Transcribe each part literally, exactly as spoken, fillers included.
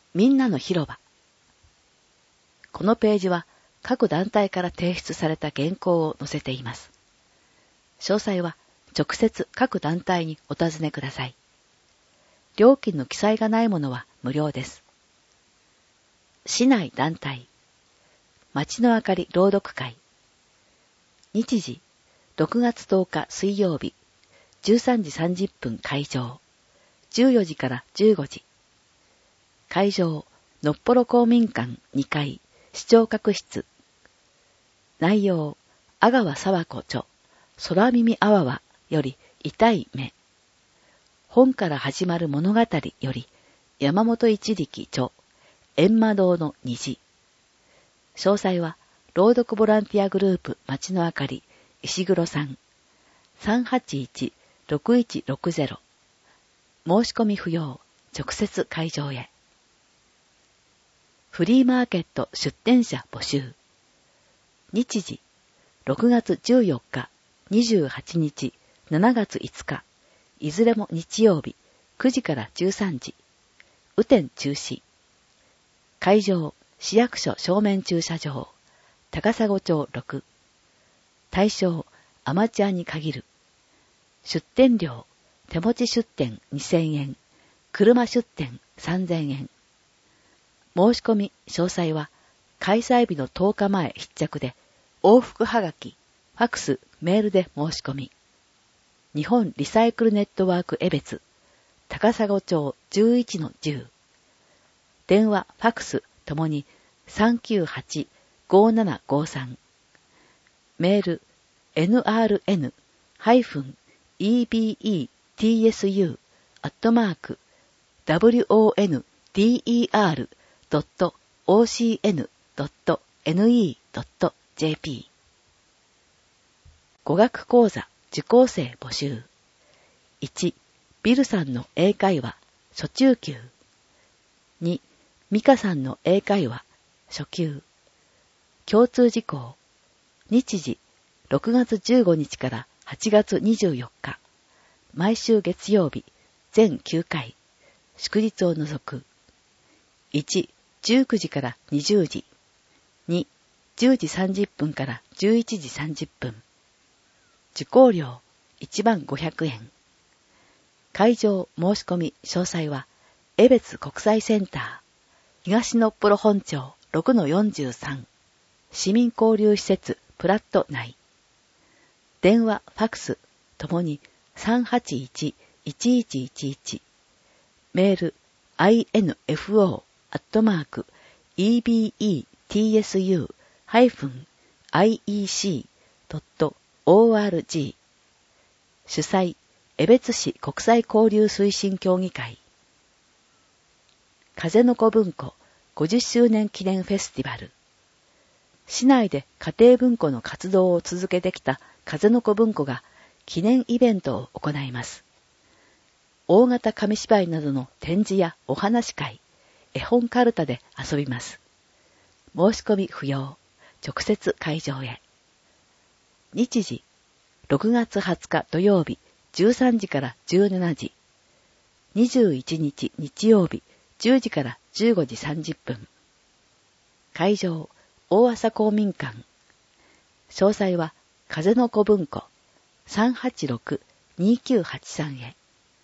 みんなの広場。このページは各団体から提出された原稿を載せています。詳細は直接各団体にお尋ねください。料金の記載がないものは無料です。市内団体。街の明かり朗読会。日時、ろくがつとおか水曜日、じゅうさんじさんじゅっぷん開場。じゅうよじからじゅうごじ。会場、のっぽろ公民館にかい、視聴覚室。内容、阿川佐和子著、空耳あわわより痛い目。本から始まる物語より、山本一力著、閻魔堂の虹。詳細は、朗読ボランティアグループ街の明かり、石黒さん、さんはちいちろくいちろくゼロ。申し込み不要、直接会場へ。フリーマーケット出店者募集。日時、ろくがつじゅうよっか、にじゅうはちにち、しちがついつか、いずれも日曜日、くじからじゅうさんじ。雨天中止。会場、市役所正面駐車場、高砂町ろく。対象、アマチュアに限る。出店料、手持ち出店にせんえん、車出店さんぜんえん。申し込み詳細は、開催日のとおかまえ必着で、往復はがき、ファクス、メールで申し込み。日本リサイクルネットワーク江別、高砂町 じゅういちのじゅう。電話、ファクスともに さんきゅうはちごーななごーさん。メール、エヌアールエヌ イービーイーティーエスユー アットマーク ダブリューオーエヌディーイーアール ドット オーシーエヌ ドット エヌイー ドット ジェーピー。語学講座受講生募集。いち、ビルさんの英会話初中級。に、ミカさんの英会話初級。共通事項。日時、ろくがつじゅうごにちからはちがつにじゅうよっか。毎週月曜日、全きゅうかい。祝日を除く。いち、じゅうくじからにじゅうじ。に、じゅうじさんじゅっぷんからじゅういちじさんじゅっぷん。受講料いちまんごひゃくえん。会場申し込み詳細は、江別国際センター、東のっぽろ本町 ろくのよんじゅうさん、市民交流施設プラット内。電話、ファクスともにさんはちいちいちいちいちいち。メール、アイエヌエフオー アットマーク イービーイーティーエスユー ハイフン アイイーシー ドット オーアールジー。主催、江別市国際交流推進協議会。風の子文庫ごじゅっしゅうねん記念フェスティバル。市内で家庭文庫の活動を続けてきた風の子文庫が記念イベントを行います。大型紙芝居などの展示やお話会、絵本カルタで遊びます。申し込み不要、直接会場へ。日時、ろくがつはつか土曜日、じゅうさんじからじゅうしちじ。にじゅういちにち日曜日、じゅうじからじゅうごじさんじゅっぷん。会場、大朝公民館。詳細は、風の子文庫 さんはちろく にきゅうはちさん へ。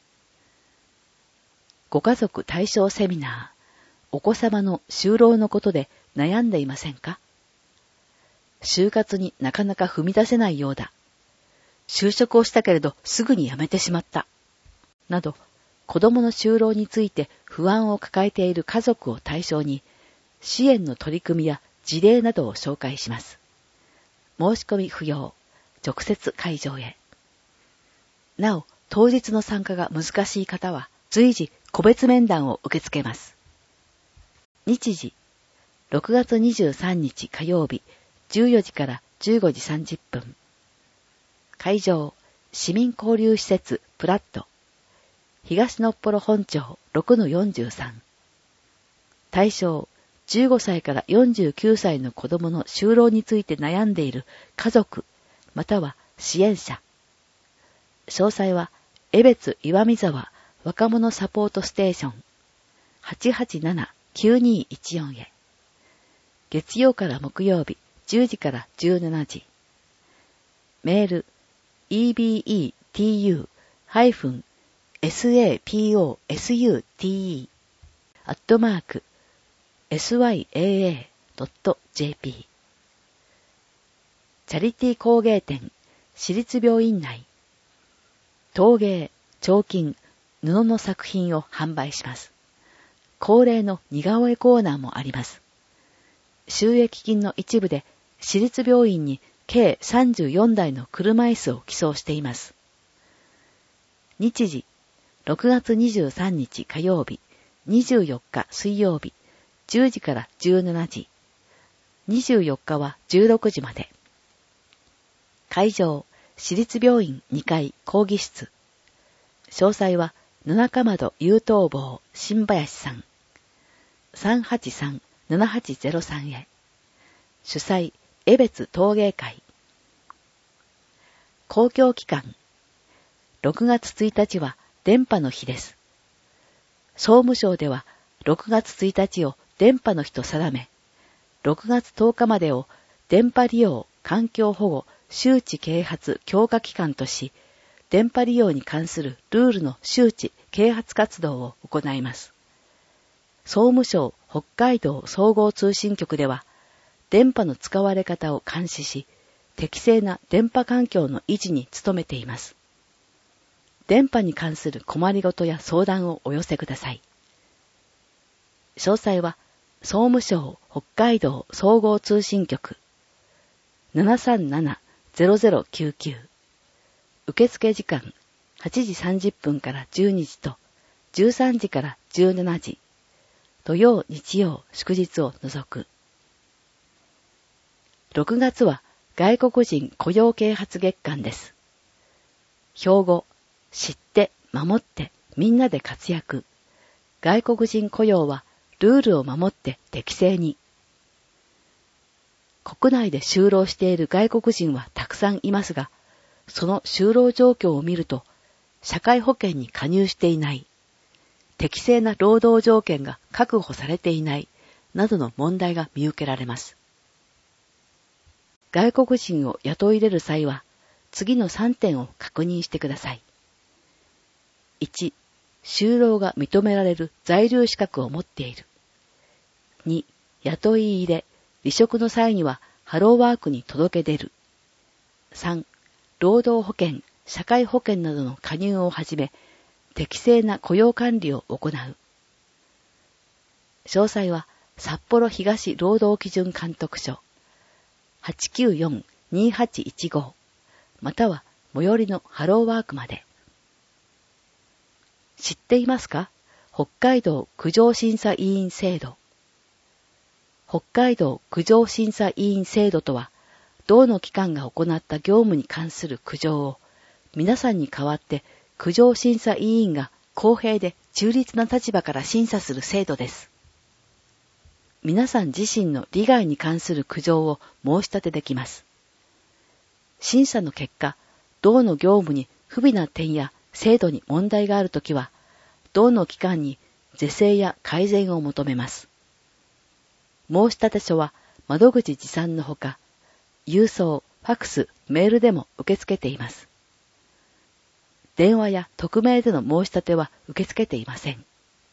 ご家族対象セミナー。お子様の就労のことで悩んでいませんか？就活になかなか踏み出せないようだ。就職をしたけれどすぐに辞めてしまった。など、子供の就労について不安を抱えている家族を対象に、支援の取り組みや事例などを紹介します。申し込み不要、直接会場へ。なお、当日の参加が難しい方は、随時個別面談を受け付けます。日時、ろくがつにじゅうさんにち火曜日、じゅうよじからじゅうごじさんじゅっぷん。会場、市民交流施設プラット。東のっぽろ本町 ろくのよんじゅうさん。対象、じゅうごさいからよんじゅうきゅうさいの子供の就労について悩んでいる家族、または支援者。詳細は、江別岩見沢若者サポートステーション はちはちななきゅうにいちよん へ。月曜から木曜日じゅうじからじゅうしちじ。メール イービーイーティーユー ハイフン サポスト アットマーク エスワイエーエードットジェーピー チャリティー工芸展私立病院内陶芸、彫金、布の作品を販売します。恒例の似顔絵コーナーもあります。収益金の一部で私立病院に計さんじゅうよんだいの車椅子を寄贈しています。日時、ろくがつにじゅうさんにち火曜日、にじゅうよっか水曜日、じゅうじからじゅうしちじ。にじゅうよっかはじゅうろくじまで。会場、私立病院にかい講義室。詳細は、七かまど優等坊新林さん。さんはちさん ななはちゼロさん へ。主催、江別陶芸会。公共機関。ろくがつついたちは電波の日です。総務省ではろくがつついたちを電波の日と定め、ろくがつとおかまでを電波利用環境保護周知啓発強化期間とし、電波利用に関するルールの周知啓発活動を行います。総務省北海道総合通信局では、電波の使われ方を監視し、適正な電波環境の維持に努めています。電波に関する困りごとや相談をお寄せください。詳細は、総務省北海道総合通信局 ななさんなな ゼロゼロきゅうきゅう。受付時間はちじさんじゅっぷんからじゅうにじとじゅうさんじからじゅうしちじ。土曜、日曜、祝日を除く。ろくがつは外国人雇用啓発月間です。標語、知って、守って、みんなで活躍。外国人雇用はルールを守って適正に。国内で就労している外国人はたくさんいますが、その就労状況を見ると、社会保険に加入していない、適正な労働条件が確保されていない、などの問題が見受けられます。外国人を雇い入れる際は、次のさんてんを確認してください。いち、就労が認められる在留資格を持っている。に、雇い入れ、離職の際にはハローワークに届け出る。さん、労働保険、社会保険などの加入をはじめ、適正な雇用管理を行う。詳細は、札幌東労働基準監督署 はちきゅうよん にはちいちご または最寄りのハローワークまで。知っていますか？北海道苦情審査委員制度。北海道苦情審査委員制度とは、道の機関が行った業務に関する苦情を、皆さんに代わって苦情審査委員が公平で中立な立場から審査する制度です。皆さん自身の利害に関する苦情を申し立てできます。審査の結果、道の業務に不備な点や制度に問題があるときは、道の機関に是正や改善を求めます。申し立て書は窓口持参のほか、郵送、ファクス、メールでも受け付けています。電話や匿名での申し立ては受け付けていません。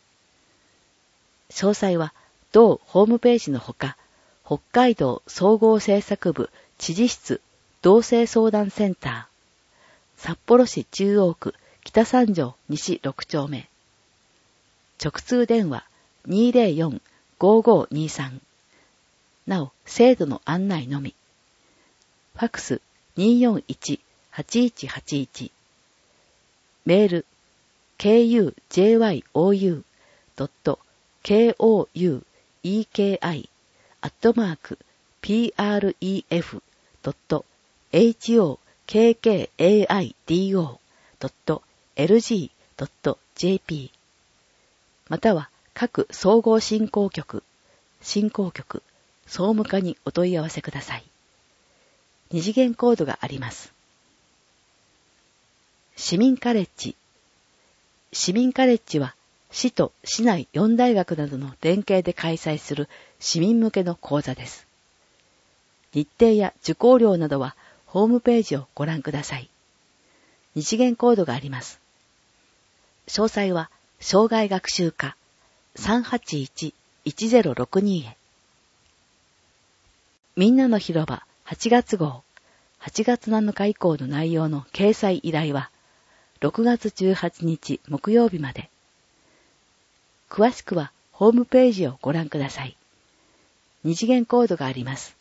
詳細は同ホームページのほか、北海道総合政策部知事室同性相談センター、札幌市中央区北三条西ろくちょうめ、直通電話 にーぜろよん ごーごーにーさん、なお制度の案内のみ。ファクス にーよんいち はちいちはちいち、メール ケーユージェーワイオーユードットケーオーユーイーケーアイ アットマーク ピーアールイーエフ ドット エイチオーケーケーエーアイディーオー ドット エルジー ドット ジェーピー または各総合振興局、振興局、総務課にお問い合わせください。二次元コードがあります。市民カレッジ。市民カレッジは市と市内よん大学などの連携で開催する市民向けの講座です。日程や受講料などはホームページをご覧ください。二次元コードがあります。詳細は障害学習課 さんはちいち いちゼロろくに へ。みんなの広場はちがつ号、はちがつなのか以降の内容の掲載依頼はろくがつじゅうはちにち木曜日まで。詳しくはホームページをご覧ください。二次元コードがあります。